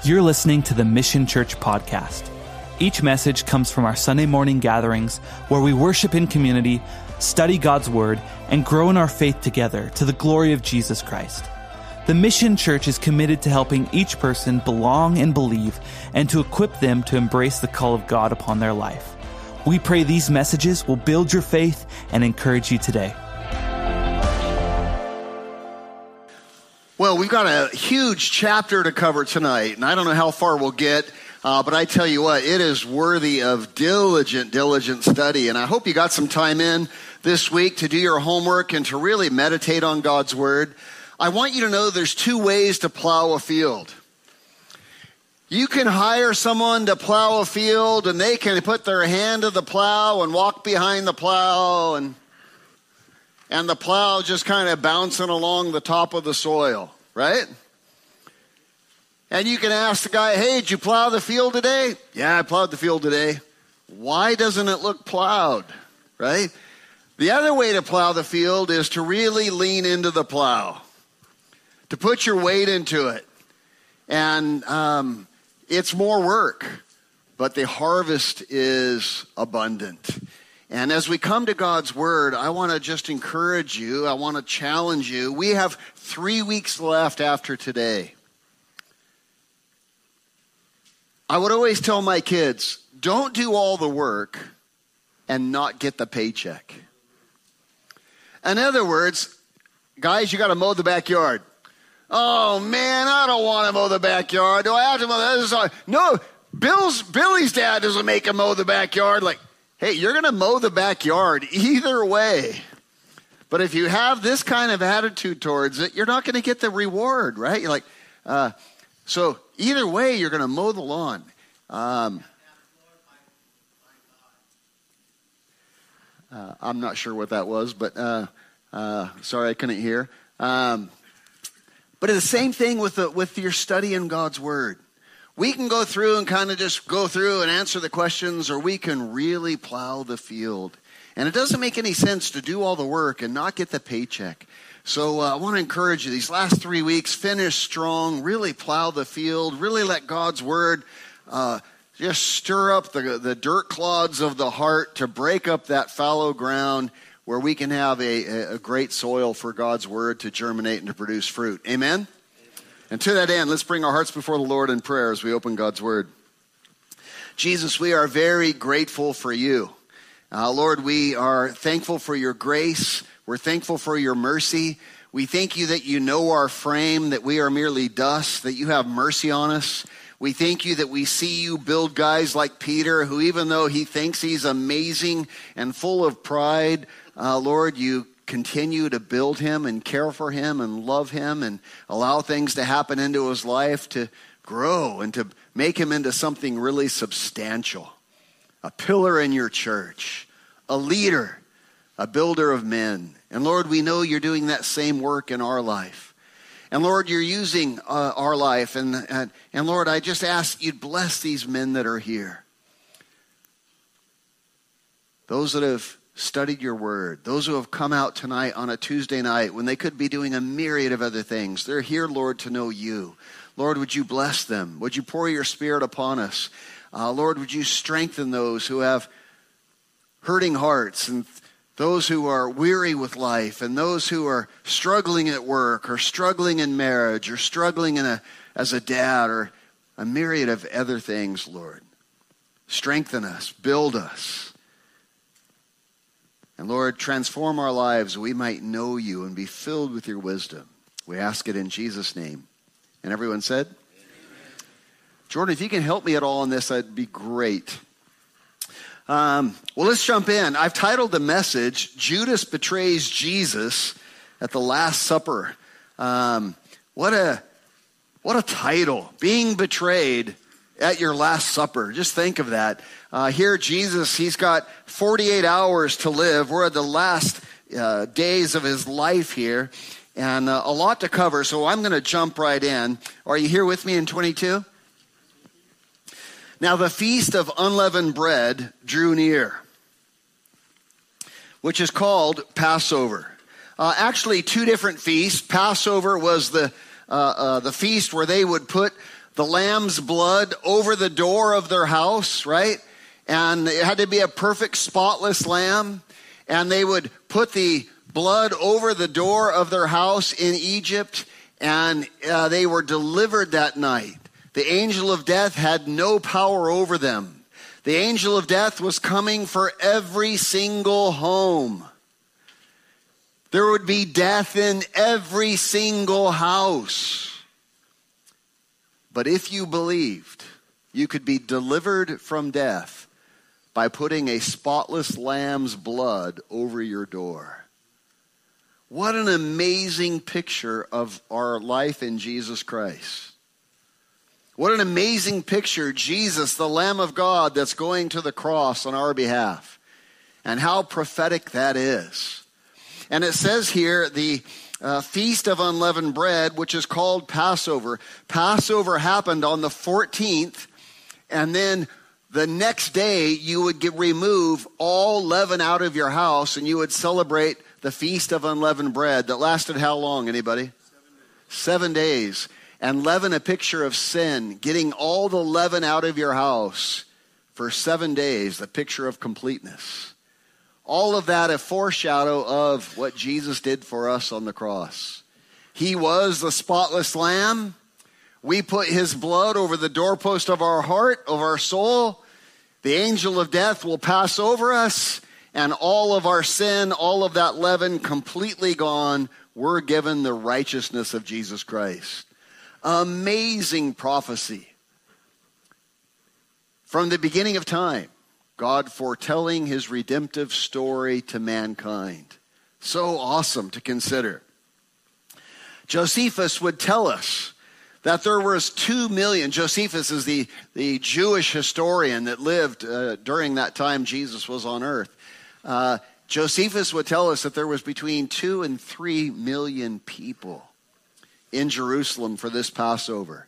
You're listening to the Mission Church podcast. Each message comes from our Sunday morning gatherings where we worship in community, study God's Word, and grow in our faith together to the glory of Jesus Christ. The Mission Church is committed to helping each person belong and believe, and to equip them to embrace the call of God upon their life. We pray these messages will build your faith and encourage you today. Well, we've got a huge chapter to cover tonight, and I don't know how far we'll get, but I tell you what, it is worthy of diligent study, and I hope you got some time in this week to do your homework and to really meditate on God's Word. I want you to know there's two ways to plow a field. You can hire someone to plow a field, and they can put their hand to the plow and walk behind the plow, and the plow just kind of bouncing along the top of the soil, right? And you can ask the guy, hey, did you plow the field today? Yeah, I plowed the field today. Why doesn't it look plowed, right? The other way to plow the field is to really lean into the plow, to put your weight into it. And it's more work, but the harvest is abundant. And as we come to God's Word, I want to just encourage you. I want to challenge you. We have 3 weeks left after today. I would always tell my kids, don't do all the work and not get the paycheck. In other words, guys, you got to mow the backyard. Oh, man, I don't want to mow the backyard. Do I have to mow the... No, Billy's dad doesn't make him mow the backyard. Like, hey, you're going to mow the backyard either way. But if you have this kind of attitude towards it, you're not going to get the reward, right? You're like, so either way, you're going to mow the lawn. I'm not sure what that was, but sorry, I couldn't hear. But it's the same thing with your study in God's Word. We can go through and kind of just go through and answer the questions, or we can really plow the field. And it doesn't make any sense to do all the work and not get the paycheck. So I want to encourage you, these last 3 weeks, finish strong, really plow the field, really let God's Word just stir up the dirt clods of the heart to break up that fallow ground where we can have a great soil for God's Word to germinate and to produce fruit. Amen? And to that end, let's bring our hearts before the Lord in prayer as we open God's Word. Jesus, we are very grateful for you. Lord, we are thankful for your grace. We're thankful for your mercy. We thank you that you know our frame, that we are merely dust, that you have mercy on us. We thank you that we see you build guys like Peter, who even though he thinks he's amazing and full of pride, Lord, you continue to build him and care for him and love him and allow things to happen into his life to grow and to make him into something really substantial. A pillar in your church, a leader, a builder of men. And Lord, we know you're doing that same work in our life. And Lord, you're using our life. And Lord, I just ask you'd bless these men that are here. Those that have studied your word, those who have come out tonight on a Tuesday night when they could be doing a myriad of other things. They're here, Lord, to know you. Lord, would you bless them? Would you pour your Spirit upon us? Lord, would you strengthen those who have hurting hearts, and those who are weary with life, and those who are struggling at work or struggling in marriage or struggling as a dad, or a myriad of other things, Lord. Strengthen us, build us. And Lord, transform our lives so we might know you and be filled with your wisdom. We ask it in Jesus' name. And everyone said? Amen. Jordan, if you can help me at all on this, that'd be great. Well, let's jump in. I've titled the message, Judas Betrays Jesus at the Last Supper. What a title, being betrayed at your Last Supper. Just think of that. Here, Jesus, he's got 48 hours to live. We're at the last days of his life here, and a lot to cover, so I'm going to jump right in. Are you here with me in 22? Now, the Feast of Unleavened Bread drew near, which is called Passover. Actually, two different feasts. Passover was the feast where they would put the lamb's blood over the door of their house, right? And it had to be a perfect, spotless lamb. And they would put the blood over the door of their house in Egypt, and they were delivered that night. The angel of death had no power over them. The angel of death was coming for every single home. There would be death in every single house. But if you believed, you could be delivered from death by putting a spotless lamb's blood over your door. What an amazing picture of our life in Jesus Christ. What an amazing picture, Jesus, the Lamb of God that's going to the cross on our behalf. And how prophetic that is. And it says here, the Feast of Unleavened Bread, which is called Passover. Passover happened on the 14th, and then the next day you would remove all leaven out of your house, and you would celebrate the Feast of Unleavened Bread that lasted how long, anybody? 7 days. And leaven, a picture of sin, getting all the leaven out of your house for 7 days, the picture of completeness. All of that a foreshadow of what Jesus did for us on the cross. He was the spotless lamb. We put his blood over the doorpost of our heart, of our soul. The angel of death will pass over us, and all of our sin, all of that leaven completely gone. We're given the righteousness of Jesus Christ. Amazing prophecy. From the beginning of time, God foretelling his redemptive story to mankind. So awesome to consider. Josephus would tell us that there was 2 million. Josephus is the Jewish historian that lived during that time Jesus was on earth. Josephus would tell us that there was between 2 and 3 million people in Jerusalem for this Passover.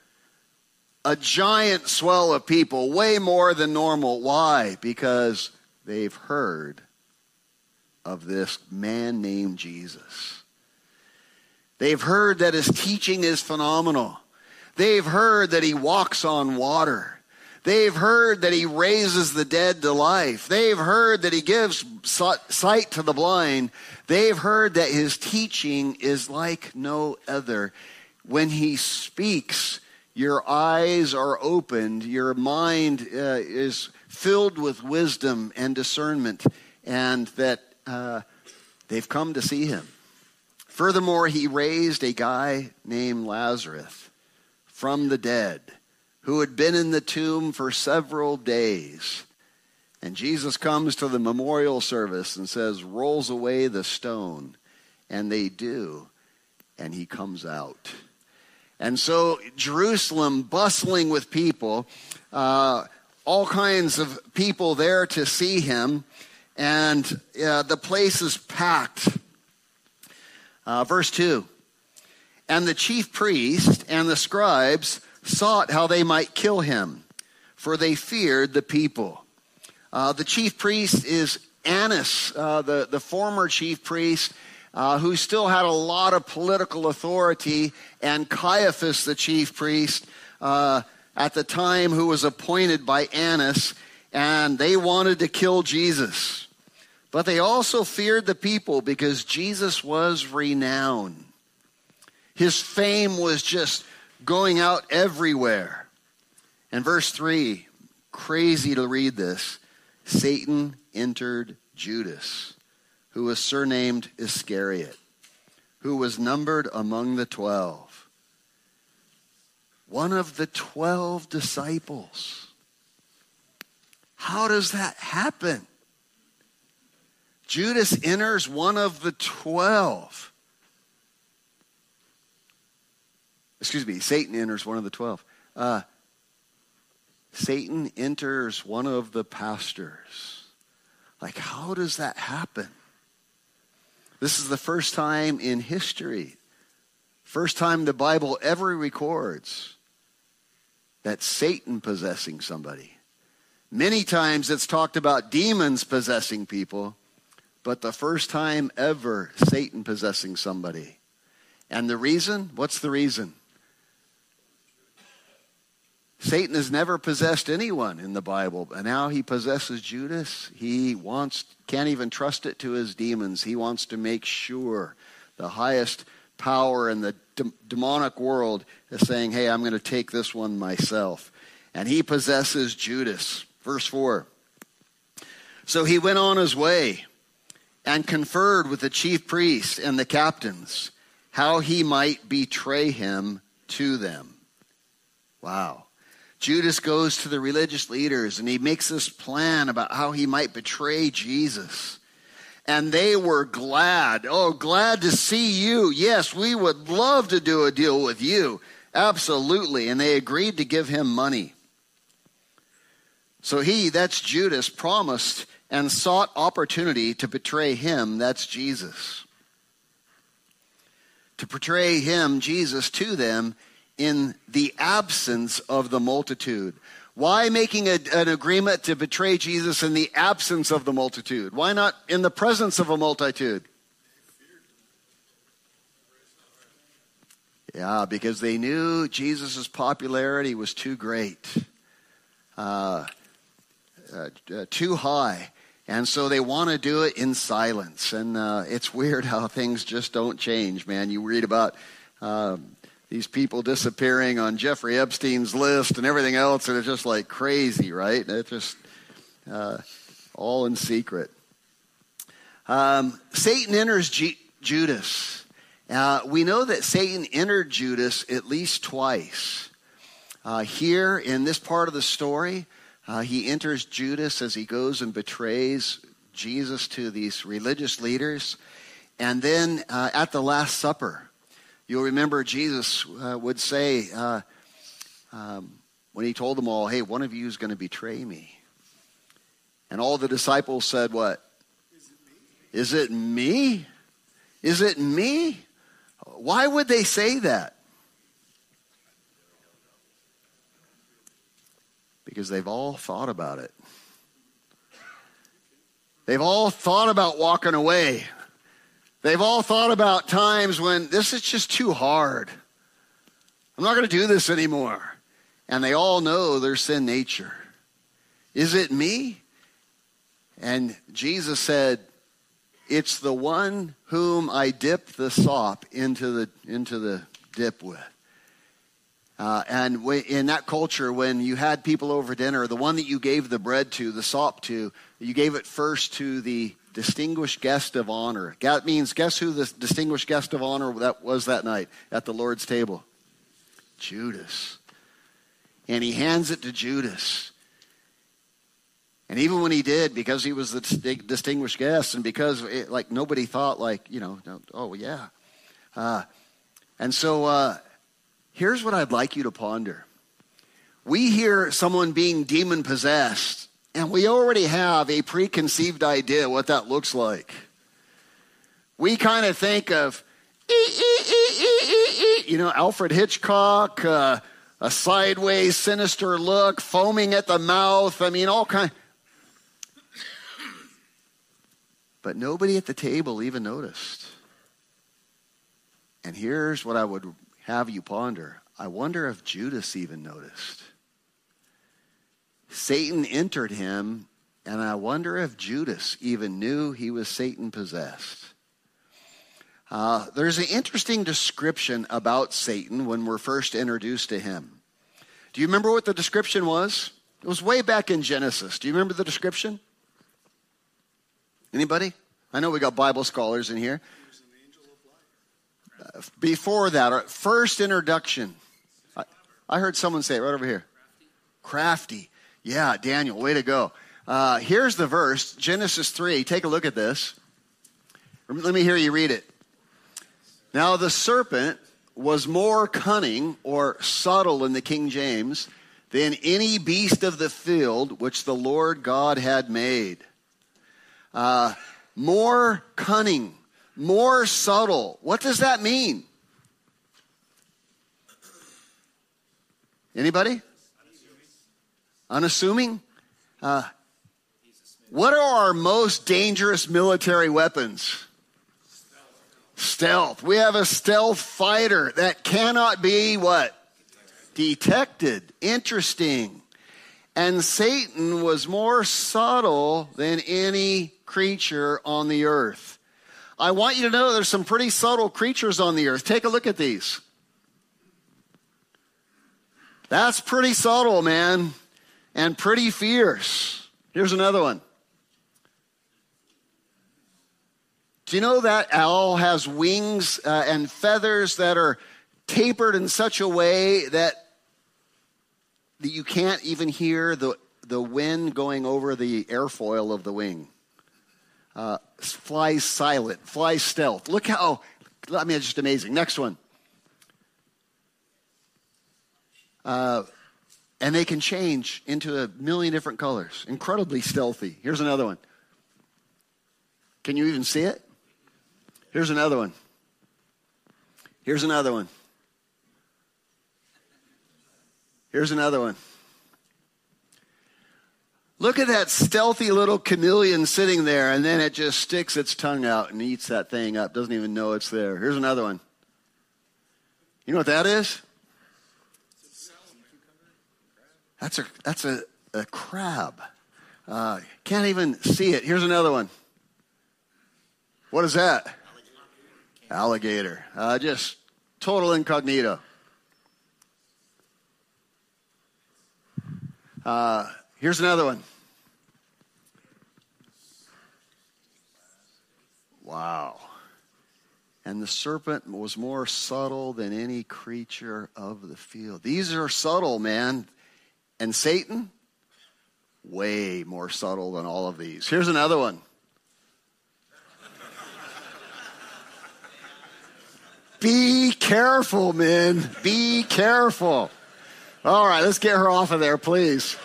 A giant swell of people, way more than normal. Why? Because they've heard of this man named Jesus. They've heard that his teaching is phenomenal. They've heard that he walks on water. They've heard that he raises the dead to life. They've heard that he gives sight to the blind. They've heard that his teaching is like no other. When he speaks, your eyes are opened. Your mind is filled with wisdom and discernment, and that they've come to see him. Furthermore, he raised a guy named Lazarus from the dead, who had been in the tomb for several days. And Jesus comes to the memorial service and says, rolls away the stone. And they do. And he comes out. And so Jerusalem bustling with people, all kinds of people there to see him. And the place is packed. Verse 2. And the chief priest and the scribes sought how they might kill him, for they feared the people. The chief priest is Annas, the former chief priest, who still had a lot of political authority, and Caiaphas, the chief priest, at the time, who was appointed by Annas, and they wanted to kill Jesus. But they also feared the people because Jesus was renowned. His fame was just going out everywhere. And verse 3, crazy to read this. Satan entered Judas, who was surnamed Iscariot, who was numbered among the 12. One of the 12 disciples. How does that happen? Judas enters one of the 12. Satan enters one of the 12. Satan enters one of the pastors. Like, how does that happen? This is the first time in history, first time the Bible ever records that Satan possessing somebody. Many times it's talked about demons possessing people, but the first time ever Satan possessing somebody. And the reason? What's the reason? Satan has never possessed anyone in the Bible, and now he possesses Judas. He can't even trust it to his demons. He wants to make sure the highest power in the demonic world is saying, hey, I'm going to take this one myself. And he possesses Judas. Verse 4. So he went on his way and conferred with the chief priests and the captains how he might betray him to them. Wow. Judas goes to the religious leaders and he makes this plan about how he might betray Jesus. And they were glad. Oh, glad to see you. Yes, we would love to do a deal with you. Absolutely. And they agreed to give him money. So that's Judas, promised and sought opportunity to betray him. That's Jesus. To betray him, Jesus, to them in the absence of the multitude. Why making an agreement to betray Jesus in the absence of the multitude? Why not in the presence of a multitude? Yeah, because they knew Jesus' popularity was too great, too high. And so they want to do it in silence. And it's weird how things just don't change, man. You read about these people disappearing on Jeffrey Epstein's list and everything else, and it's just like crazy, right? It's just all in secret. Satan enters Judas. We know that Satan entered Judas at least twice. Here in this part of the story, he enters Judas as he goes and betrays Jesus to these religious leaders. And then at the Last Supper, you'll remember Jesus would say, when he told them all, hey, one of you is going to betray me. And all the disciples said, what? Is it me? Is it me? Why would they say that? Because they've all thought about it. They've all thought about walking away. They've all thought about times when this is just too hard. I'm not going to do this anymore. And they all know their sin nature. Is it me? And Jesus said, it's the one whom I dip the sop into the dip with. And in that culture, when you had people over dinner, the one that you gave the bread to, the sop to, you gave it first to the distinguished guest of honor. That means, guess who the distinguished guest of honor that was that night at the Lord's table? Judas. And he hands it to Judas. And even when he did, because he was the distinguished guest, and because nobody thought oh yeah. And so here's what I'd like you to ponder. We hear someone being demon possessed, and we already have a preconceived idea what that looks like. We kind of think of, Alfred Hitchcock, a sideways, sinister look, foaming at the mouth. I mean, all kind. But nobody at the table even noticed. And here's what I would have you ponder. I wonder if Judas even noticed. Satan entered him, and I wonder if Judas even knew he was Satan possessed. There's an interesting description about Satan when we're first introduced to him. Do you remember what the description was? It was way back in Genesis. Do you remember the description? Anybody? I know we got Bible scholars in here. He was an angel of light. Before that, first introduction. I heard someone say it right over here. Crafty. Yeah, Daniel, way to go. Here's the verse, Genesis 3. Take a look at this. Let me hear you read it. Now the serpent was more cunning or subtle in the King James than any beast of the field which the Lord God had made. More cunning, more subtle. What does that mean? Anybody? Unassuming? What are our most dangerous military weapons? Stealth. We have a stealth fighter that cannot be what? detected. Interesting. And Satan was more subtle than any creature on the earth. I want you to know there's some pretty subtle creatures on the earth. Take a look at these. That's pretty subtle, man, and pretty fierce. Here's another one. Do you know that owl has wings and feathers that are tapered in such a way that you can't even hear the wind going over the airfoil of the wing? Flies silent, flies stealth. Look how, I mean, it's just amazing. Next one. And they can change into a million different colors. Incredibly stealthy. Here's another one. Can you even see it? Here's another one. Here's another one. Here's another one. Look at that stealthy little chameleon sitting there, and then it just sticks its tongue out and eats that thing up. Doesn't even know it's there. Here's another one. You know what that is? That's a crab. Can't even see it. Here's another one. What is that? Alligator. Just total incognito. Here's another one. Wow. And the serpent was more subtle than any creature of the field. These are subtle, man. And Satan, way more subtle than all of these. Here's another one. Be careful, men. Be careful. All right, let's get her off of there, please.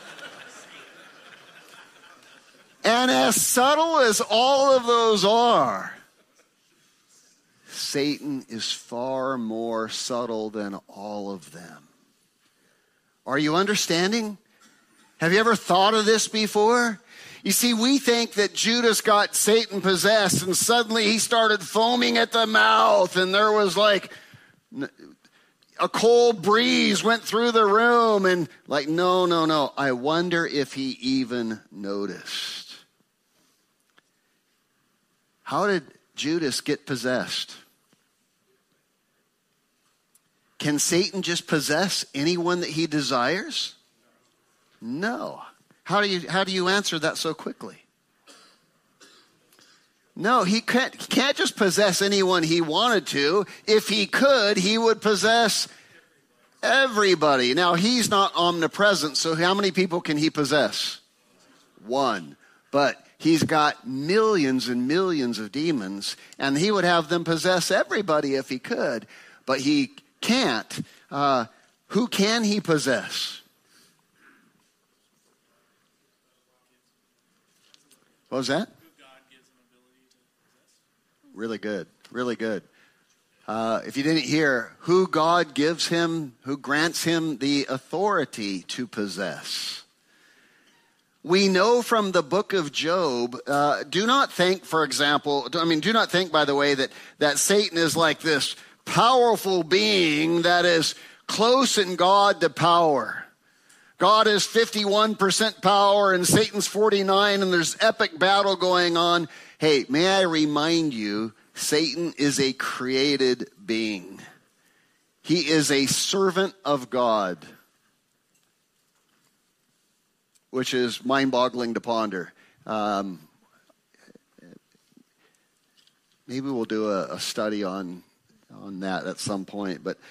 And as subtle as all of those are, Satan is far more subtle than all of them. Are you understanding? Have you ever thought of this before? You see, we think that Judas got Satan possessed and suddenly he started foaming at the mouth and there was like a cold breeze went through the room and like, no. I wonder if he even noticed. How did Judas get possessed? Can Satan just possess anyone that he desires? No. How do you answer that so quickly? No, he can't just possess anyone he wanted to. If he could, he would possess everybody. Now, he's not omnipresent, so how many people can he possess? One. But he's got millions and millions of demons, and he would have them possess everybody if he could. But he can't. Who can he possess? What was that? Really good. Really good. If you didn't hear, who God gives him, who grants him the authority to possess. We know from the book of Job, do not think, by the way, that Satan is like this powerful being that is close in God to power. God is 51% power and Satan's 49 and there's epic battle going on. Hey, may I remind you, Satan is a created being. He is a servant of God, which is mind-boggling to ponder. Maybe we'll do a study on that at some point. But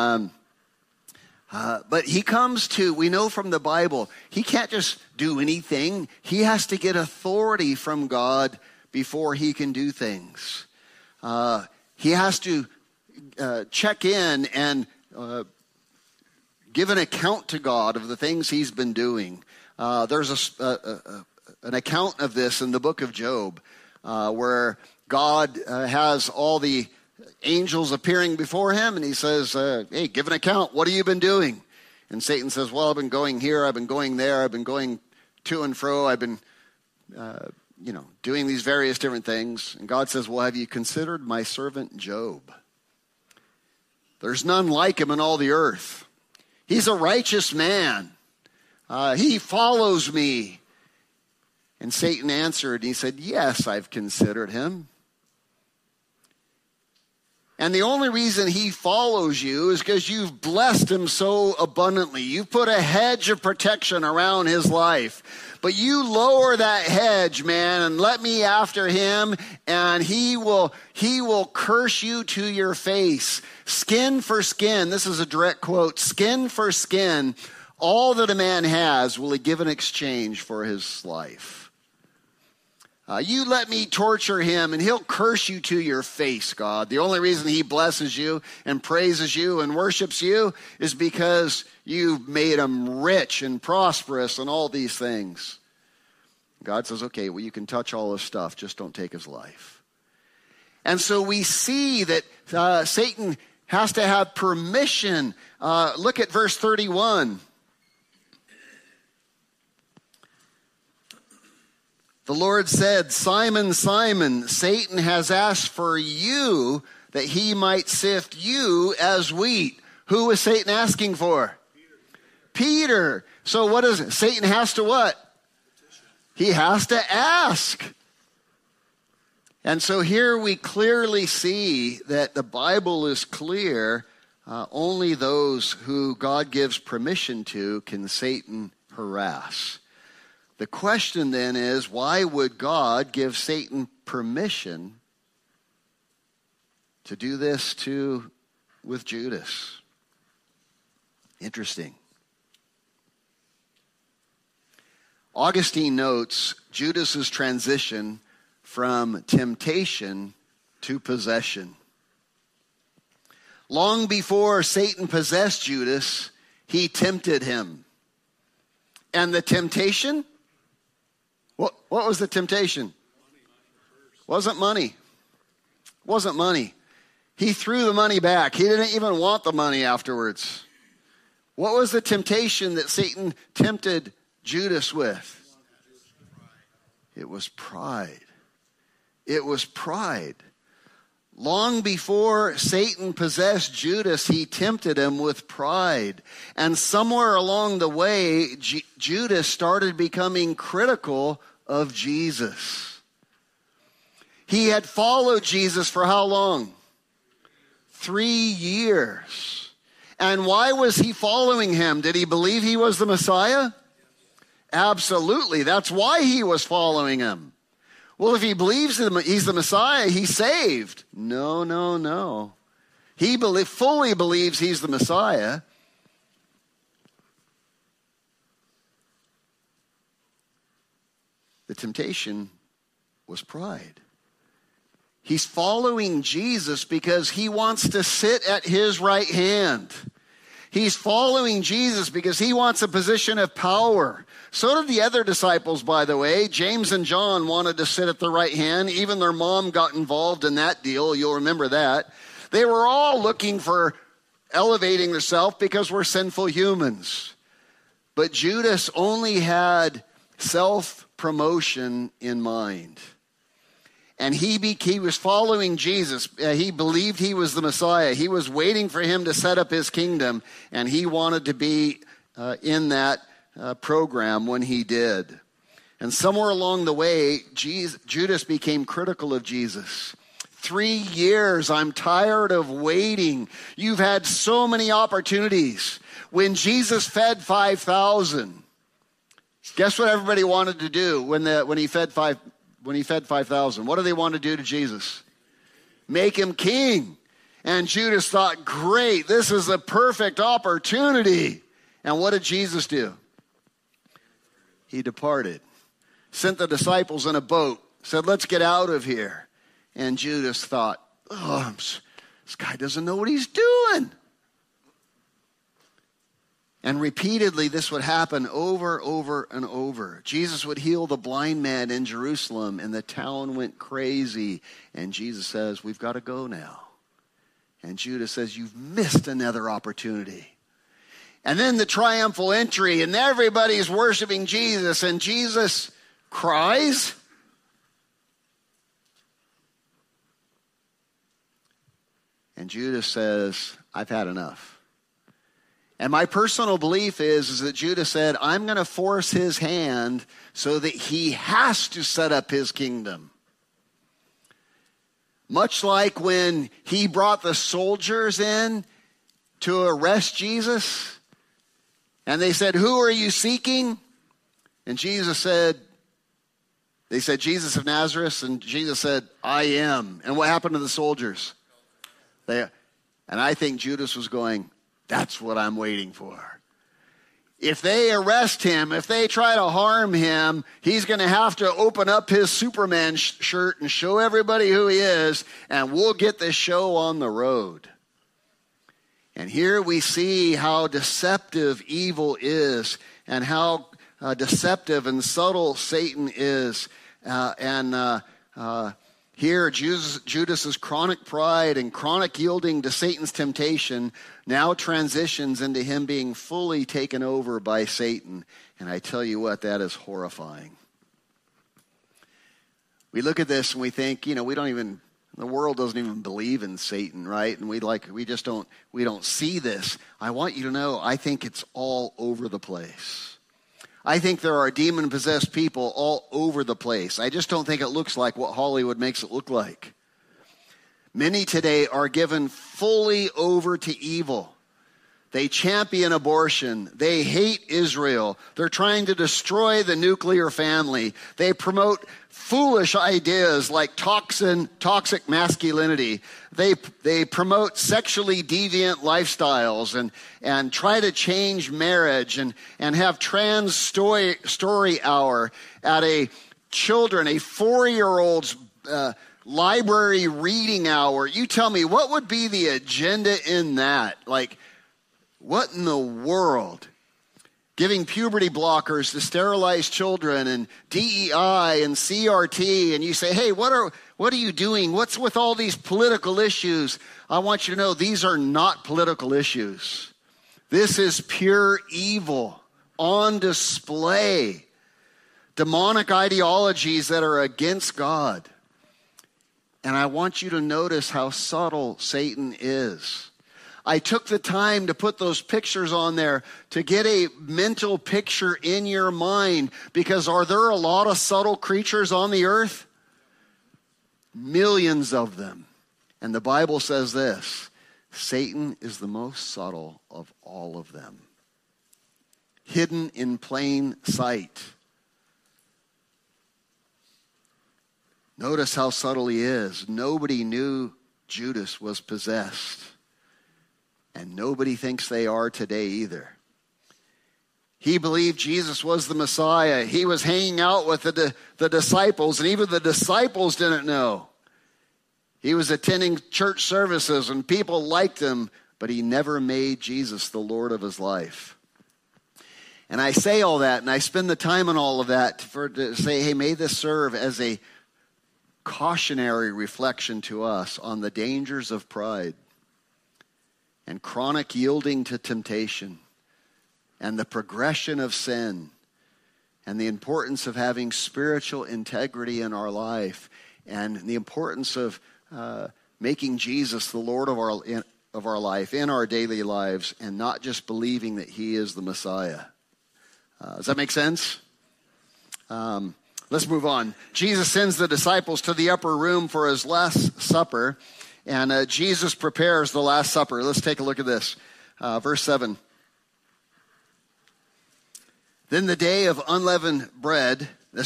he comes to, we know from the Bible, he can't just do anything. He has to get authority from God before he can do things. He has to check in and give an account to God of the things he's been doing. There's an account of this in the book of Job, where God has all the angels appearing before him, and he says, hey, give an account. What have you been doing? And Satan says, well, I've been going here, I've been going there, I've been going to and fro, I've been doing these various different things. And God says, well, have you considered my servant Job? There's none like him in all the earth. He's a righteous man. He follows me. And Satan answered, he said, yes, I've considered him. And the only reason he follows you is because you've blessed him so abundantly. You've put a hedge of protection around his life. But you lower that hedge, man, and let me after him, and he will curse you to your face. Skin for skin. This is a direct quote. Skin for skin. All that a man has will he give in exchange for his life. You let me torture him, and he'll curse you to your face, God. The only reason he blesses you and praises you and worships you is because you've made him rich and prosperous and all these things. God says, okay, well, you can touch all his stuff, just don't take his life. And so we see that Satan has to have permission. Look at verse 31. The Lord said, Simon, Simon, Satan has asked for you that he might sift you as wheat. Who was Satan asking for? Peter. So what is it? Satan has to what? He has to ask. And so here we clearly see that the Bible is clear. Only those who God gives permission to can Satan harass. The question then is, why would God give Satan permission to do this with Judas? Interesting. Augustine notes Judas's transition from temptation to possession. Long before Satan possessed Judas, he tempted him. And the temptation? What was the temptation? Wasn't money. Wasn't money. He threw the money back. He didn't even want the money afterwards. What was the temptation that Satan tempted Judas with? It was pride. It was pride. Long before Satan possessed Judas, he tempted him with pride. And somewhere along the way, Judas started becoming critical of Jesus. He had followed Jesus for how long? 3 years. And why was he following him? Did he believe he was the Messiah? Absolutely. That's why he was following him. Well, if he believes he's the Messiah, he's saved. No. He fully believes he's the Messiah. The temptation was pride. He's following Jesus because he wants to sit at his right hand. He's following Jesus because he wants a position of power. So did the other disciples, by the way. James and John wanted to sit at the right hand. Even their mom got involved in that deal. You'll remember that. They were all looking for elevating themselves because we're sinful humans. But Judas only had self-promotion in mind. And he was following Jesus. He believed he was the Messiah. He was waiting for him to set up his kingdom. And he wanted to be in that program when he did. And somewhere along the way, Judas became critical of Jesus. 3 years, I'm tired of waiting. You've had so many opportunities. When Jesus fed 5,000, guess what everybody wanted to do when he fed 5,000? What do they want to do to Jesus? Make him king. And Judas thought, great, this is a perfect opportunity. And what did Jesus do? He departed, sent the disciples in a boat, said, let's get out of here. And Judas thought, this guy doesn't know what he's doing. And repeatedly, this would happen over and over. Jesus would heal the blind man in Jerusalem, and the town went crazy. And Jesus says, we've got to go now. And Judas says, you've missed another opportunity. And then the triumphal entry, and everybody's worshiping Jesus, and Jesus cries. And Judas says, I've had enough. And my personal belief is that Judas said, I'm going to force his hand so that he has to set up his kingdom. Much like when he brought the soldiers in to arrest Jesus, and they said, who are you seeking? And they said, Jesus of Nazareth, and Jesus said, I am. And what happened to the soldiers? And I think Judas was going, that's what I'm waiting for. If they arrest him, if they try to harm him, he's going to have to open up his Superman shirt and show everybody who he is, and we'll get this show on the road. And here we see how deceptive evil is, and how deceptive and subtle Satan is. Here, Judas's chronic pride and chronic yielding to Satan's temptation now transitions into him being fully taken over by Satan. And I tell you what, that is horrifying. We look at this and we think, the world doesn't even believe in Satan, right? And we don't see this. I want you to know, I think it's all over the place. I think there are demon-possessed people all over the place. I just don't think it looks like what Hollywood makes it look like. Many today are given fully over to evil. They champion abortion. They hate Israel. They're trying to destroy the nuclear family. They promote foolish ideas like toxic masculinity. They promote sexually deviant lifestyles and try to change marriage and have trans story hour at a 4-year-old's library reading hour. You tell me, what would be the agenda in that? Like, what in the world? Giving puberty blockers to sterilized children and DEI and CRT, and you say, hey, what are you doing? What's with all these political issues? I want you to know these are not political issues. This is pure evil on display. Demonic ideologies that are against God. And I want you to notice how subtle Satan is. I took the time to put those pictures on there to get a mental picture in your mind, because are there a lot of subtle creatures on the earth? Millions of them. And the Bible says this, Satan is the most subtle of all of them. Hidden in plain sight. Notice how subtle he is. Nobody knew Judas was possessed. And nobody thinks they are today either. He believed Jesus was the Messiah. He was hanging out with the disciples, and even the disciples didn't know. He was attending church services, and people liked him, but he never made Jesus the Lord of his life. And I say all that, and I spend the time on all of that to say, hey, may this serve as a cautionary reflection to us on the dangers of pride and chronic yielding to temptation, and the progression of sin, and the importance of having spiritual integrity in our life, and the importance of making Jesus the Lord of our life in our daily lives, and not just believing that he is the Messiah. Does that make sense? Let's move on. Jesus sends the disciples to the upper room for his Last Supper. And Jesus prepares the Last Supper. Let's take a look at this. Verse 7. Then came the day of unleavened bread,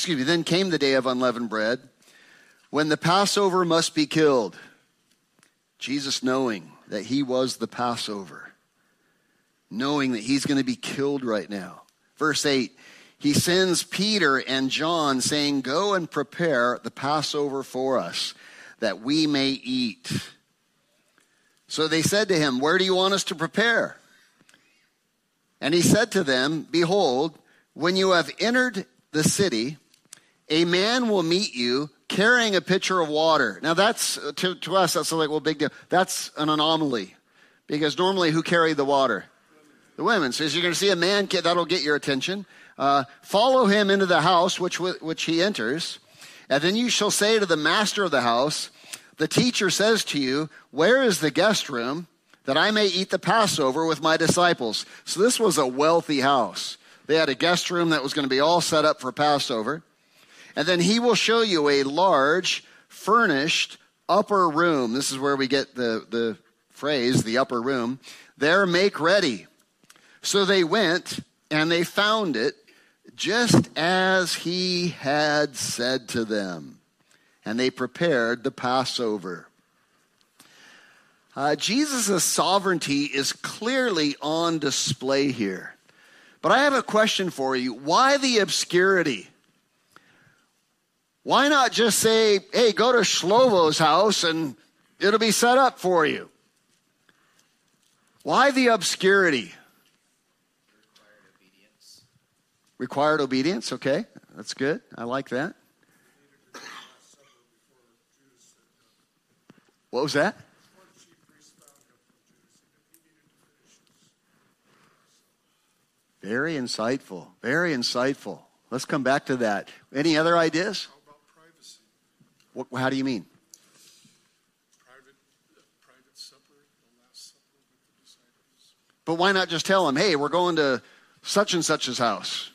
when the Passover must be killed. Jesus knowing that he was the Passover. Knowing that he's going to be killed right now. Verse 8. He sends Peter and John saying, go and prepare the Passover for us, that we may eat. So they said to him, where do you want us to prepare? And he said to them, behold, when you have entered the city, a man will meet you carrying a pitcher of water. Now that's, to us, that's like, well, big deal. That's an anomaly. Because normally who carry the water? The women. So as you're going to see a man, that'll get your attention. Follow him into the house which he enters. And then you shall say to the master of the house, the teacher says to you, where is the guest room that I may eat the Passover with my disciples. So this was a wealthy house. They had a guest room that was going to be all set up for Passover. And then he will show you a large, furnished upper room. This is where we get the phrase, the upper room. There make ready. So they went, and they found it just as he had said to them. And they prepared the Passover. Jesus' sovereignty is clearly on display here. But I have a question for you. Why the obscurity? Why not just say, hey, go to Shlovo's house and it'll be set up for you? Why the obscurity? Required obedience, okay. That's good. I like that. What was that? Very insightful. Very insightful. Let's come back to that. Any other ideas? How about privacy? How do you mean? Private supper, the Last Supper with the disciples. But why not just tell them, hey, we're going to such and such's house?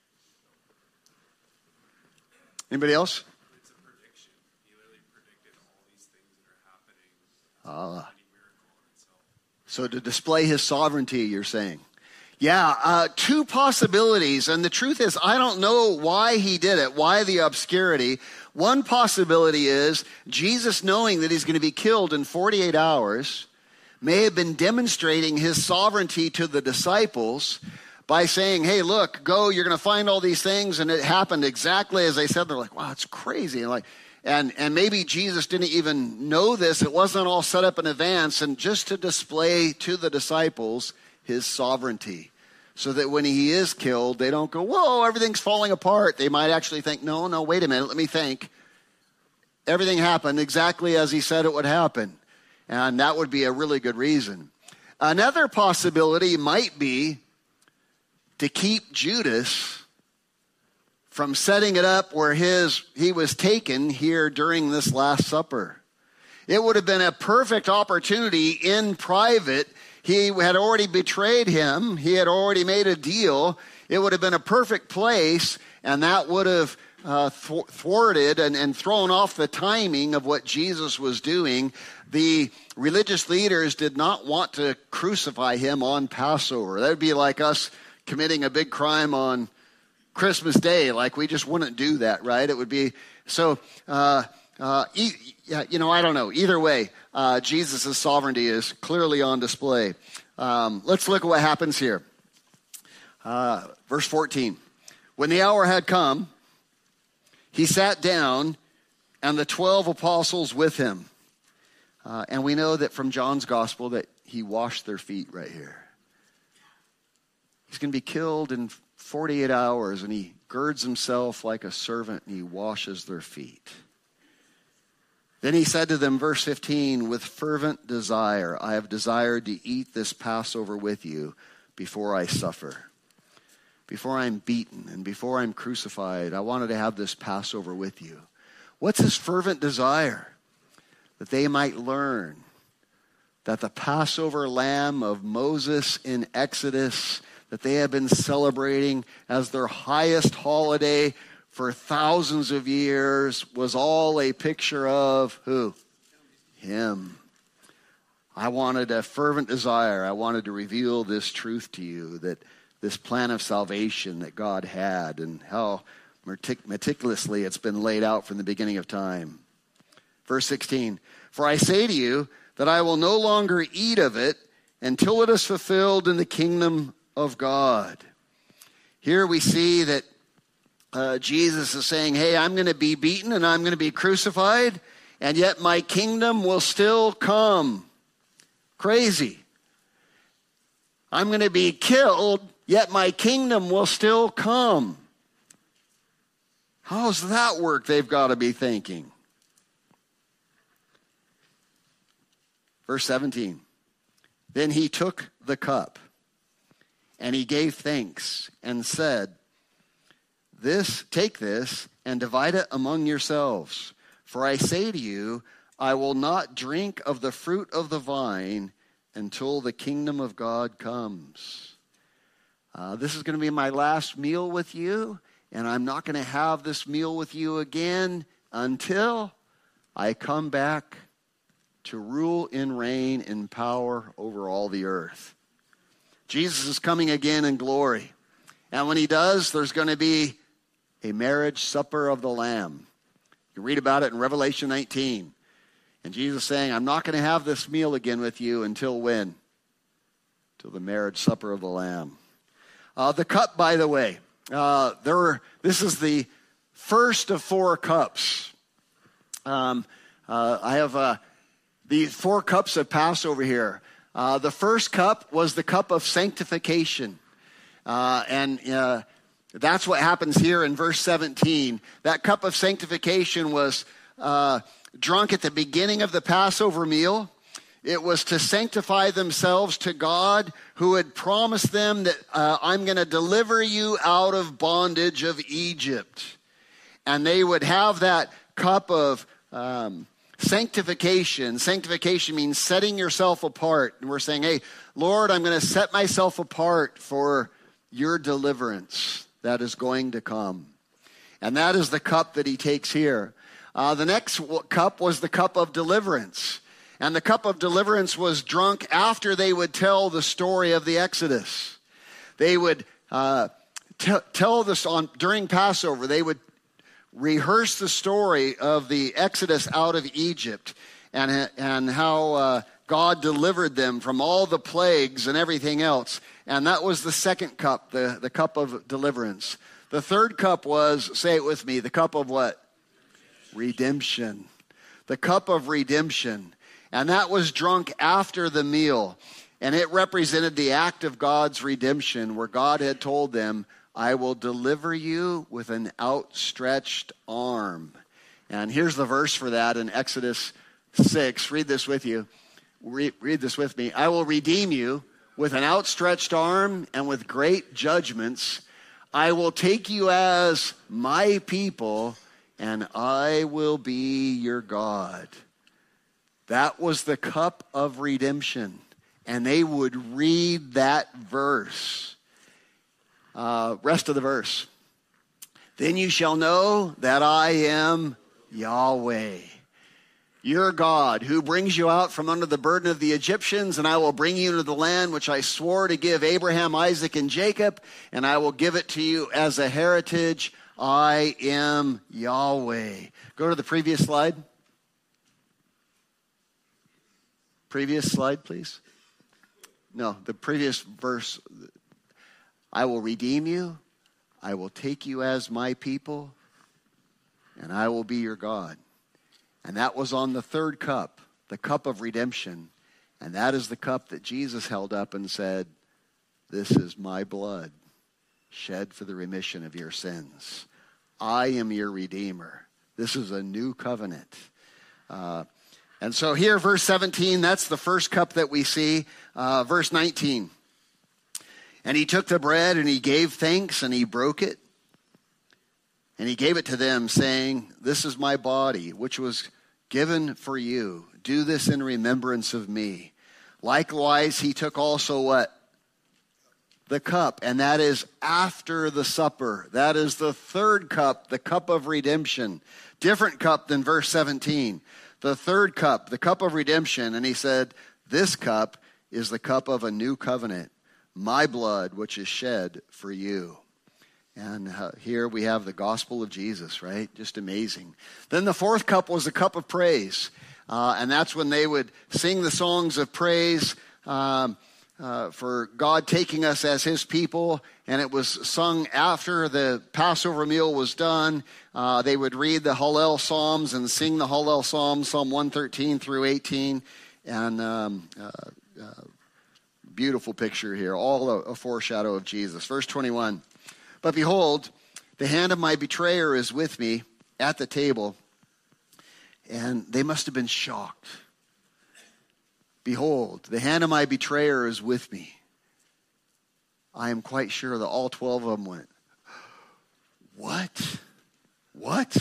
Anybody else? It's a prediction. He literally predicted all these things that are happening. Any miracle in itself. So to display his sovereignty, you're saying. Yeah, two possibilities. And the truth is, I don't know why he did it, why the obscurity. One possibility is Jesus, knowing that he's going to be killed in 48 hours, may have been demonstrating his sovereignty to the disciples by saying, hey, look, go, you're going to find all these things. And it happened exactly as they said. They're like, wow, it's crazy. And maybe Jesus didn't even know this. It wasn't all set up in advance. And just to display to the disciples his sovereignty, so that when he is killed, they don't go, whoa, everything's falling apart. They might actually think, no, wait a minute, let me think. Everything happened exactly as he said it would happen. And that would be a really good reason. Another possibility might be to keep Judas from setting it up where he was taken here during this Last Supper. It would have been a perfect opportunity in private. He had already betrayed him. He had already made a deal. It would have been a perfect place, and that would have thwarted and thrown off the timing of what Jesus was doing. The religious leaders did not want to crucify him on Passover. That would be like us committing a big crime on Christmas Day. Like, we just wouldn't do that, right? It would be so. I don't know. Either way, Jesus' sovereignty is clearly on display. Let's look at what happens here. Verse 14. When the hour had come, he sat down, and the 12 apostles with him. And we know that from John's gospel that he washed their feet right here. He's going to be killed in 48 hours, and he girds himself like a servant, and he washes their feet. Then he said to them, verse 15, with fervent desire, I have desired to eat this Passover with you before I suffer. Before I'm beaten and before I'm crucified, I wanted to have this Passover with you. What's his fervent desire? That they might learn that the Passover lamb of Moses in Exodus, that they have been celebrating as their highest holiday for thousands of years, was all a picture of who? Him. I wanted a fervent desire. I wanted to reveal this truth to you, that this plan of salvation that God had, and how meticulously it's been laid out from the beginning of time. Verse 16, for I say to you that I will no longer eat of it until it is fulfilled in the kingdom of God. Here we see that Jesus is saying, hey, I'm going to be beaten and I'm going to be crucified, and yet my kingdom will still come. Crazy. I'm going to be killed, yet my kingdom will still come. How's that work? They've got to be thinking. Verse 17. Then he took the cup, and he gave thanks and said, take this and divide it among yourselves. For I say to you, I will not drink of the fruit of the vine until the kingdom of God comes. This is going to be my last meal with you, and I'm not going to have this meal with you again until I come back to rule and reign in power over all the earth. Jesus is coming again in glory. And when he does, there's going to be a marriage supper of the Lamb. You read about it in Revelation 19. And Jesus is saying, I'm not going to have this meal again with you until when? Till the marriage supper of the Lamb. The cup, by the way, this is the first of 4 cups. I have the 4 cups of Passover here. The first cup was the cup of sanctification. And that's what happens here in verse 17. That cup of sanctification was drunk at the beginning of the Passover meal. It was to sanctify themselves to God, who had promised them that I'm going to deliver you out of bondage of Egypt. And they would have that cup of sanctification. Sanctification means setting yourself apart. And we're saying, hey, Lord, I'm going to set myself apart for your deliverance that is going to come. And that is the cup that he takes here. The next cup was the cup of deliverance. And the cup of deliverance was drunk after they would tell the story of the Exodus. They would tell this during Passover. They would rehearse the story of the Exodus out of Egypt and how God delivered them from all the plagues and everything else. And that was the second cup, the cup of deliverance. The third cup was, say it with me, the cup of what? Redemption. The cup of redemption. And that was drunk after the meal. And it represented the act of God's redemption, where God had told them, I will deliver you with an outstretched arm. And here's the verse for that in Exodus 6. Read this with you. Read this with me. I will redeem you with an outstretched arm and with great judgments. I will take you as my people, and I will be your God. That was the cup of redemption. And they would read that verse. Rest of the verse. Then you shall know that I am Yahweh, your God, who brings you out from under the burden of the Egyptians, and I will bring you into the land which I swore to give Abraham, Isaac, and Jacob, and I will give it to you as a heritage. I am Yahweh. Go to the previous slide. Previous slide, please. No, the previous verse. I will redeem you. I will take you as my people, and I will be your God. And that was on the third cup, the cup of redemption. And that is the cup that Jesus held up and said, this is my blood shed for the remission of your sins. I am your Redeemer. This is a new covenant. And so here, verse 17, that's the first cup that we see. Verse 19. And he took the bread and he gave thanks and he broke it. And he gave it to them, saying, this is my body, which was given for you. Do this in remembrance of me. Likewise, he took also what? The cup. And that is after the supper. That is the third cup, the cup of redemption. Different cup than verse 17. The third cup, the cup of redemption. And he said, this cup is the cup of a new covenant, my blood, which is shed for you. And here we have the gospel of Jesus, right? Just amazing. Then the fourth cup was the cup of praise. And that's when they would sing the songs of praise for God taking us as his people. And it was sung after the Passover meal was done. They would read the Hallel Psalms and sing the Hallel Psalms, Psalm 113 through 18. And beautiful picture here, all a foreshadow of Jesus. Verse 21. But behold, the hand of my betrayer is with me at the table. And they must have been shocked. Behold, the hand of my betrayer is with me. I am quite sure that all 12 of them went, what? What?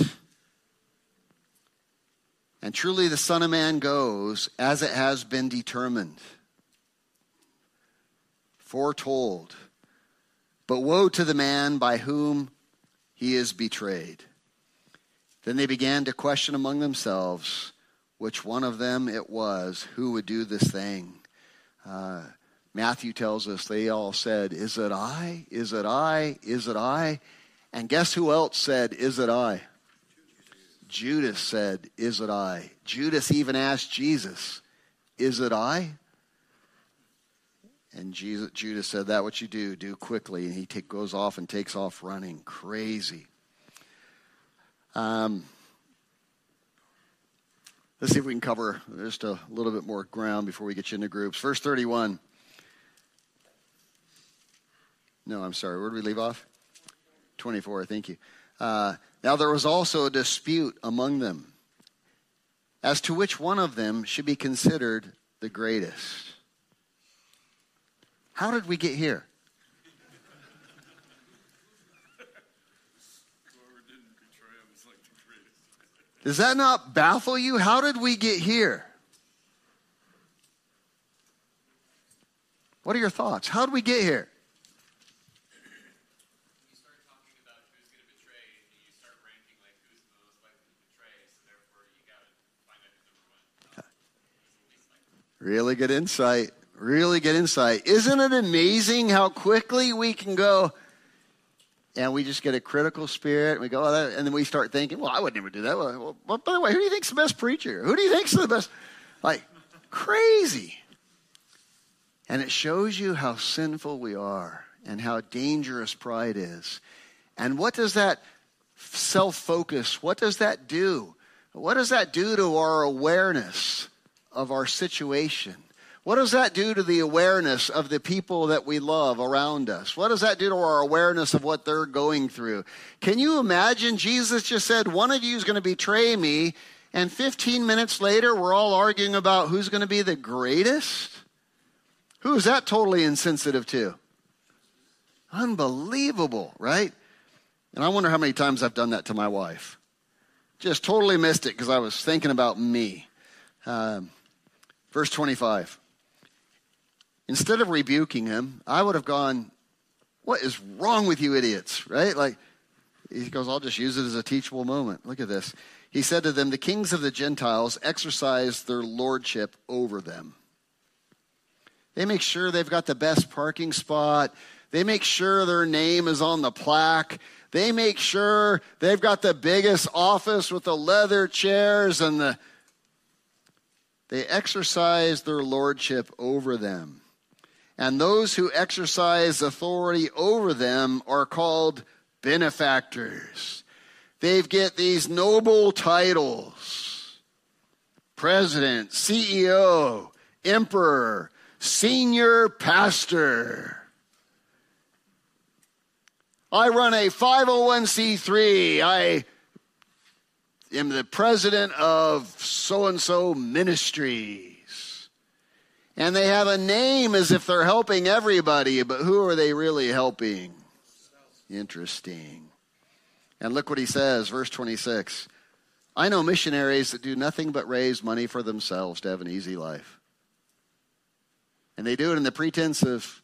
And truly the Son of Man goes as it has been determined. foretold. But woe to the man by whom he is betrayed. Then they began to question among themselves which one of them it was who would do this thing. Matthew tells us they all said, "Is it I? Is it I? Is it I?" And guess who else said, "Is it I?" Judas said, "Is it I?" Judas even asked Jesus, "Is it I?" And Judas said, "That what you do quickly." And he goes off and takes off running. Crazy. Let's see if we can cover just a little bit more ground before we get you into groups. Verse 31. No, I'm sorry. Where did we leave off? 24, thank you. Now there was also a dispute among them as to which one of them should be considered the greatest. How did we get here? Whoever didn't betray him is like the greatest. Does that not baffle you? How did we get here? What are your thoughts? How did we get here? You start talking about who's going to betray, and you start ranking like who's the most likely to betray, so therefore you got to find out who's number one. Really good insight. Really good insight. Isn't it amazing how quickly we can go and we just get a critical spirit and we go, and then we start thinking, well, I would never do that. Well, by the way, who do you think's the best preacher? Who do you think's the best? Like, crazy. And it shows you how sinful we are and how dangerous pride is. And what does that self-focus, what does that do? What does that do to our awareness of our situation? What does that do to the awareness of the people that we love around us? What does that do to our awareness of what they're going through? Can you imagine Jesus just said, one of you is going to betray me, and 15 minutes later we're all arguing about who's going to be the greatest? Who is that totally insensitive to? Unbelievable, right? And I wonder how many times I've done that to my wife. Just totally missed it because I was thinking about me. Verse 25. Instead of rebuking him, I would have gone, what is wrong with you idiots, right? Like, he goes, I'll just use it as a teachable moment. Look at this. He said to them, the kings of the Gentiles exercise their lordship over them. They make sure they've got the best parking spot. They make sure their name is on the plaque. They make sure they've got the biggest office with the leather chairs and they exercise their lordship over them. And those who exercise authority over them are called benefactors. They get these noble titles. President, CEO, emperor, senior pastor. I run a 501c3. I am the president of so-and-so ministries. And they have a name as if they're helping everybody, but who are they really helping? Interesting. And look what he says, verse 26. I know missionaries that do nothing but raise money for themselves to have an easy life. And they do it in the pretense of,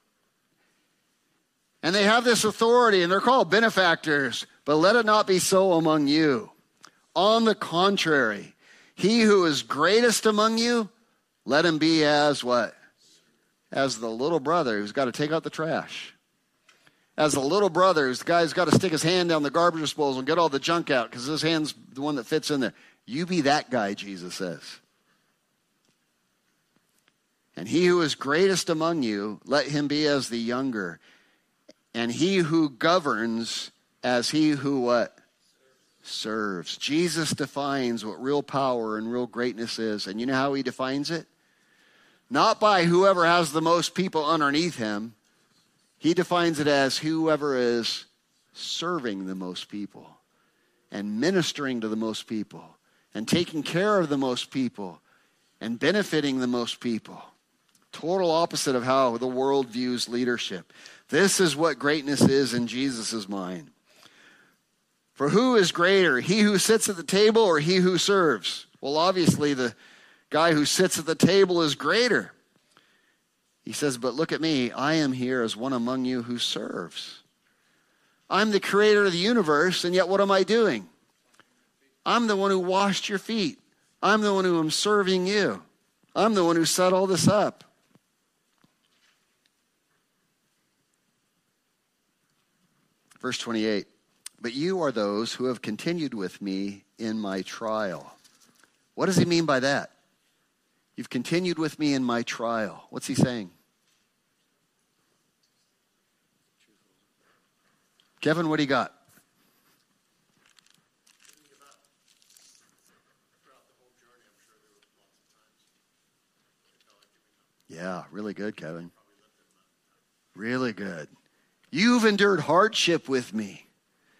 and they have this authority, and they're called benefactors, but let it not be so among you. On the contrary, he who is greatest among you, let him be as what? As the little brother who's got to take out the trash. As the little brother who's the guy who's got to stick his hand down the garbage disposal and get all the junk out because his hand's the one that fits in there. You be that guy, Jesus says. And he who is greatest among you, let him be as the younger. And he who governs as he who what? Serves. Jesus defines what real power and real greatness is. And you know how he defines it? Not by whoever has the most people underneath him. He defines it as whoever is serving the most people and ministering to the most people and taking care of the most people and benefiting the most people. Total opposite of how the world views leadership. This is what greatness is in Jesus' mind. For who is greater, he who sits at the table or he who serves? Well, obviously the guy who sits at the table is greater. He says, but look at me. I am here as one among you who serves. I'm the creator of the universe, and yet what am I doing? I'm the one who washed your feet. I'm the one who am serving you. I'm the one who set all this up. Verse 28, but you are those who have continued with me in my trial. What does he mean by that? You've continued with me in my trial. What's he saying? Kevin, what do you got? Yeah, really good, Kevin. Really good. You've endured hardship with me.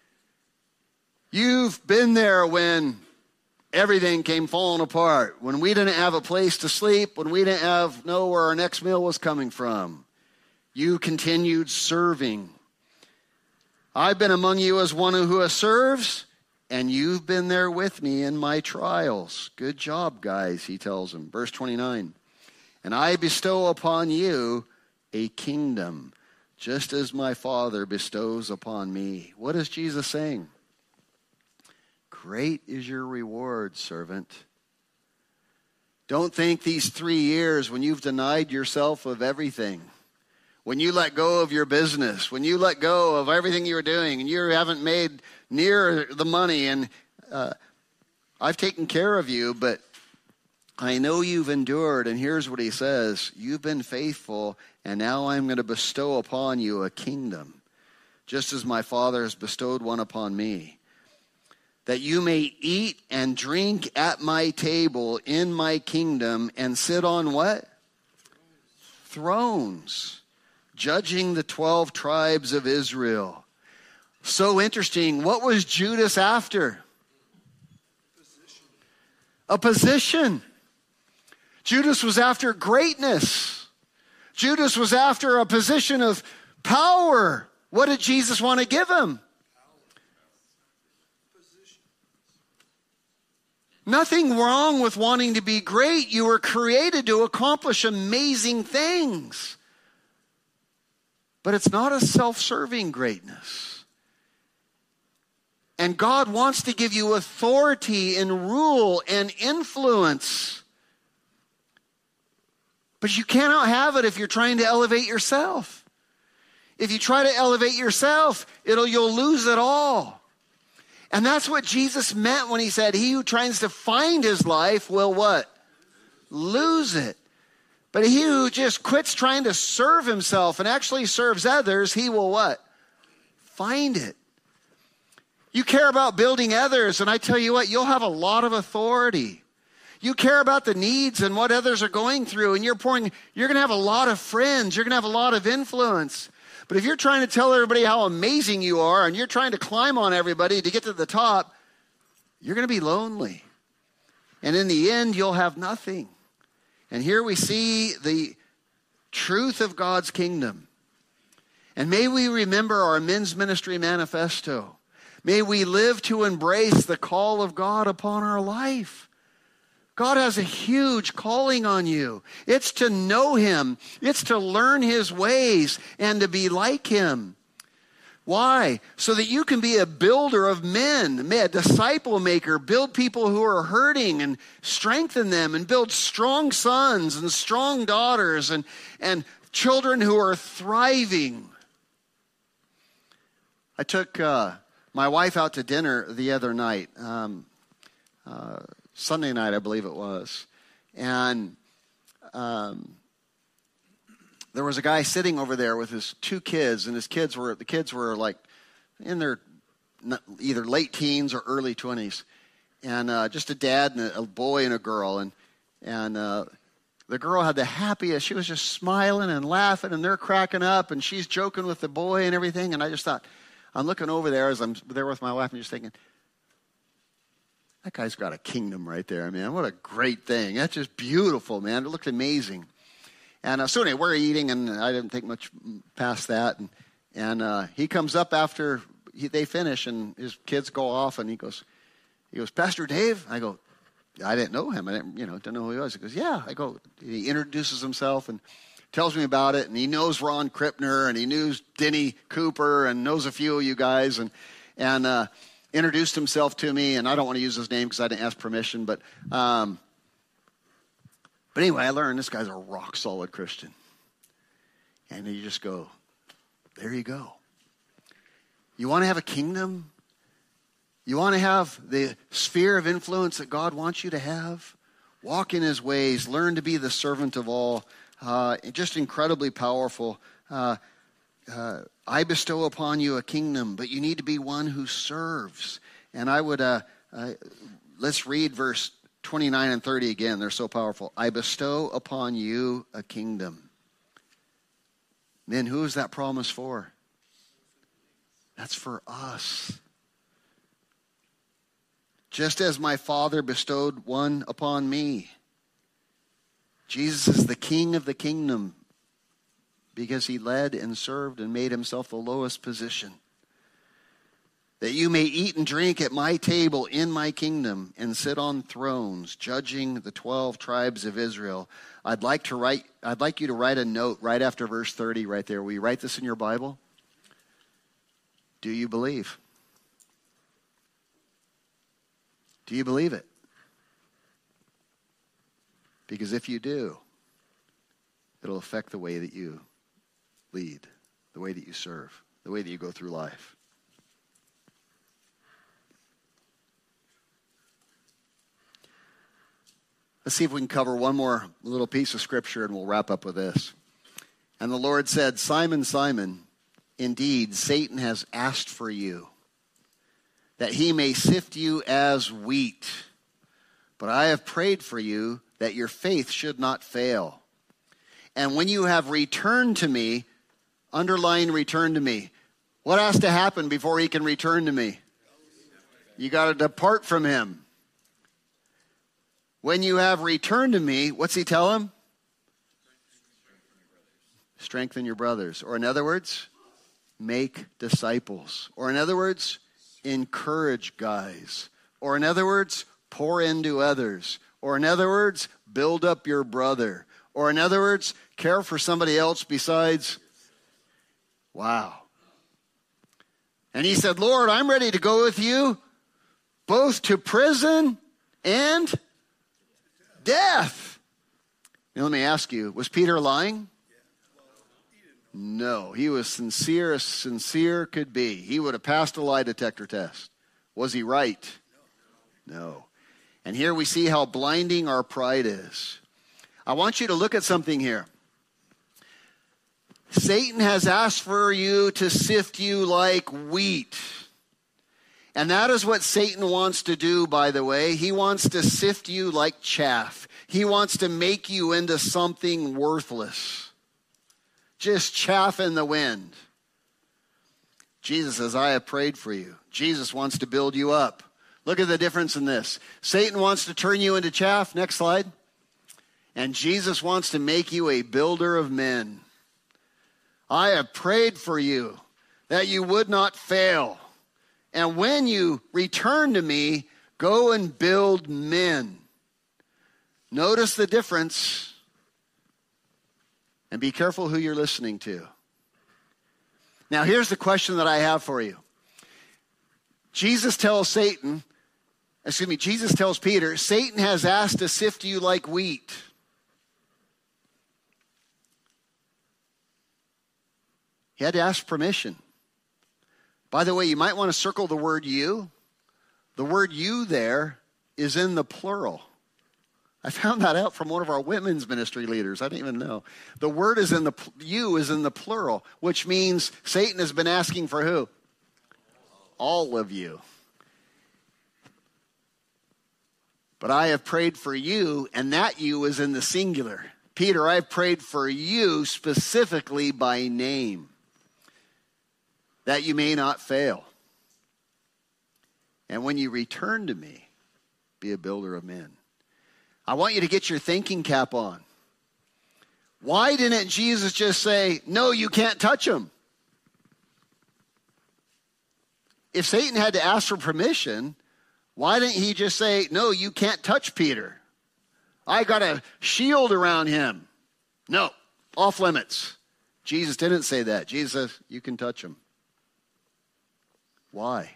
You've been there when everything came falling apart, when we didn't have a place to sleep, when we didn't know where our next meal was coming from. You continued serving. I've been among you as one who serves, and you've been there with me in my trials. Good job, guys, he tells them. Verse 29, and I bestow upon you a kingdom, just as my Father bestows upon me. What is Jesus saying? Great is your reward, servant. Don't think these 3 years when you've denied yourself of everything, when you let go of your business, when you let go of everything you were doing and you haven't made near the money, and I've taken care of you, but I know you've endured, and here's what he says. You've been faithful, and now I'm going to bestow upon you a kingdom, just as my Father has bestowed one upon me, that you may eat and drink at my table in my kingdom and sit on what? Thrones, judging the 12 tribes of Israel. So interesting. What was Judas after? A position. Judas was after greatness. Judas was after a position of power. What did Jesus want to give him? Nothing wrong with wanting to be great. You were created to accomplish amazing things. But it's not a self-serving greatness. And God wants to give you authority and rule and influence. But you cannot have it if you're trying to elevate yourself. If you try to elevate yourself, you'll lose it all. And that's what Jesus meant when he said, he who tries to find his life will what? Lose it. But he who just quits trying to serve himself and actually serves others, he will what? Find it. You care about building others, and I tell you what, you'll have a lot of authority. You care about the needs and what others are going through, and you're going to have a lot of friends. You're going to have a lot of influence. But if you're trying to tell everybody how amazing you are and you're trying to climb on everybody to get to the top, you're going to be lonely. And in the end, you'll have nothing. And here we see the truth of God's kingdom. And may we remember our men's ministry manifesto. May we live to embrace the call of God upon our life. God has a huge calling on you. It's to know him. It's to learn his ways and to be like him. Why? So that you can be a builder of men, a disciple maker, build people who are hurting and strengthen them, and build strong sons and strong daughters and children who are thriving. I took my wife out to dinner the other night. Sunday night, I believe it was. And there was a guy sitting over there with his 2 kids, and the kids were like in their either late teens or early 20s. And just a dad and a boy and a girl. And the girl had the happiest. She was just smiling and laughing, and they're cracking up, and she's joking with the boy and everything. And I just thought, I'm looking over there as I'm there with my wife and just thinking, that guy's got a kingdom right there, man. What a great thing. That's just beautiful, man. It looked amazing. And so anyway, we're eating, and I didn't think much past that. And he comes up after they finish, and his kids go off, and he goes, Pastor Dave? I go, I didn't know him. I didn't know who he was. He goes, yeah. I go, he introduces himself, and tells me about it, and he knows Ron Krippner, and he knew Denny Cooper, and knows a few of you guys, and introduced himself to me. And I don't want to use his name because I didn't ask permission, but anyway, I learned this guy's a rock solid Christian. And you just go, there you go. You want to have a kingdom? You want to have the sphere of influence that God wants you to have? Walk in his ways. Learn to be the servant of all. Just incredibly powerful. I bestow upon you a kingdom, but you need to be one who serves. And I would, let's read verse 29 and 30 again. They're so powerful. I bestow upon you a kingdom. Then who is that promise for? That's for us. Just as my Father bestowed one upon me. Jesus is the King of the kingdom because he led and served and made himself the lowest position. That you may eat and drink at my table in my kingdom and sit on thrones, judging the 12 tribes of Israel. I'd like you to write a note right after verse 30 right there. Will you write this in your Bible? Do you believe? Do you believe it? Because if you do, it'll affect the way that you lead, the way that you serve, the way that you go through life. Let's see if we can cover one more little piece of scripture and we'll wrap up with this. And the Lord said, Simon, Simon, indeed, Satan has asked for you, that he may sift you as wheat. But I have prayed for you that your faith should not fail. And when you have returned to me, underline return to me. What has to happen before he can return to me? You got to depart from him. When you have returned to me, what's he tell him? Strengthen your brothers. Or in other words, make disciples. Or in other words, encourage guys. Or in other words, pour into others. Or in other words, build up your brother. Or in other words, care for somebody else besides. Wow. And he said, Lord, I'm ready to go with you both to prison and death. Now, let me ask you, was Peter lying? No, he was sincere as sincere could be. He would have passed a lie detector test. Was he right? No. And here we see how blinding our pride is. I want you to look at something here. Satan has asked for you to sift you like wheat. And that is what Satan wants to do, by the way. He wants to sift you like chaff. He wants to make you into something worthless. Just chaff in the wind. Jesus says, I have prayed for you. Jesus wants to build you up. Look at the difference in this. Satan wants to turn you into chaff. Next slide. And Jesus wants to make you a builder of men. I have prayed for you that you would not fail. And when you return to me, go and build men. Notice the difference. And be careful who you're listening to. Now, here's the question that I have for you. Jesus tells Peter, Satan has asked to sift you like wheat. He had to ask permission. By the way, you might want to circle the word you. The word you there is in the plural. I found that out from one of our women's ministry leaders. I didn't even know. The word is you is in the plural, which means Satan has been asking for who? All of you. But I have prayed for you, and that you is in the singular. Peter, I've prayed for you specifically by name, that you may not fail. And when you return to me, be a builder of men. I want you to get your thinking cap on. Why didn't Jesus just say, no, you can't touch him? If Satan had to ask for permission, why didn't he just say, no, you can't touch Peter? I got a shield around him. No, off limits. Jesus didn't say that. Jesus says, you can touch them. Why?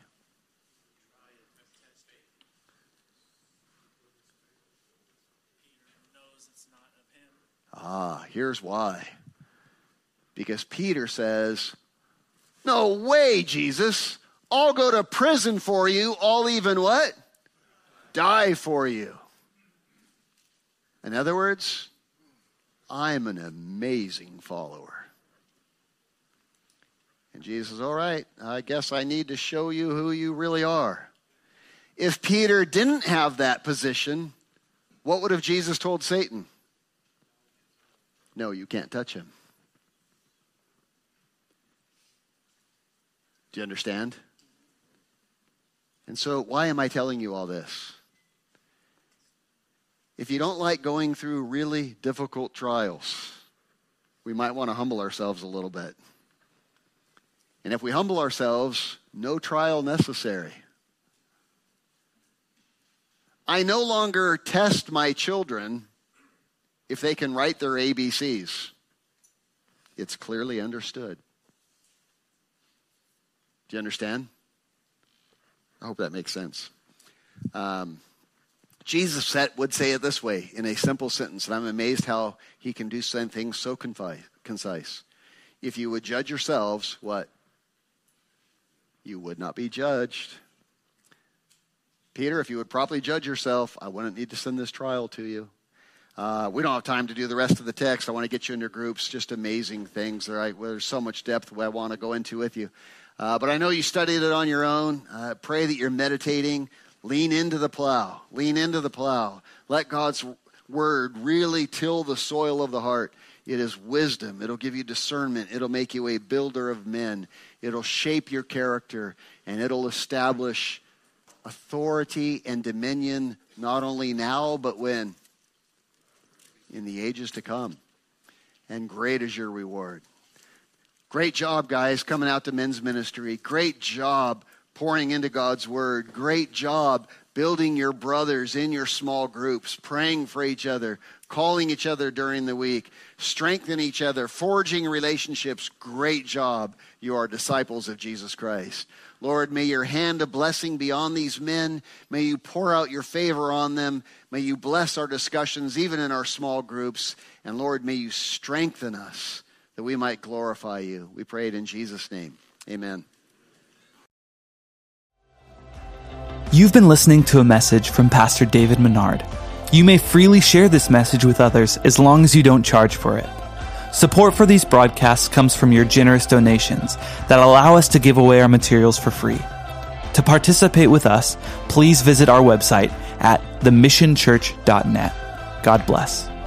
Here's why. Because Peter says, no way, Jesus. I'll go to prison for you. I'll even what? Die for you. In other words, I'm an amazing follower. And Jesus says, all right, I guess I need to show you who you really are. If Peter didn't have that position, what would have Jesus told Satan? No, you can't touch him. Do you understand? And so why am I telling you all this? If you don't like going through really difficult trials, we might want to humble ourselves a little bit. And if we humble ourselves, no trial necessary. I no longer test my children if they can write their ABCs. It's clearly understood. Do you understand? I hope that makes sense. Jesus would say it this way in a simple sentence, and I'm amazed how he can do some things so concise. If you would judge yourselves, what? You would not be judged. Peter, if you would properly judge yourself, I wouldn't need to send this trial to you. We don't have time to do the rest of the text. I want to get you into groups, just amazing things. There's so much depth I want to go into with you. But I know you studied it on your own. Pray that you're meditating. Lean into the plow. Lean into the plow. Let God's word really till the soil of the heart. It is wisdom. It'll give you discernment. It'll make you a builder of men. It'll shape your character, and it'll establish authority and dominion not only now, but when? In the ages to come. And great is your reward. Great job, guys, coming out to men's ministry. Great job pouring into God's word. Great job building your brothers in your small groups, praying for each other, calling each other during the week, strengthening each other, forging relationships. Great job. You are disciples of Jesus Christ. Lord, may your hand of blessing be on these men. May you pour out your favor on them. May you bless our discussions, even in our small groups. And Lord, may you strengthen us that we might glorify you. We pray it in Jesus' name. Amen. You've been listening to a message from Pastor David Menard. You may freely share this message with others as long as you don't charge for it. Support for these broadcasts comes from your generous donations that allow us to give away our materials for free. To participate with us, please visit our website at themissionchurch.net. God bless.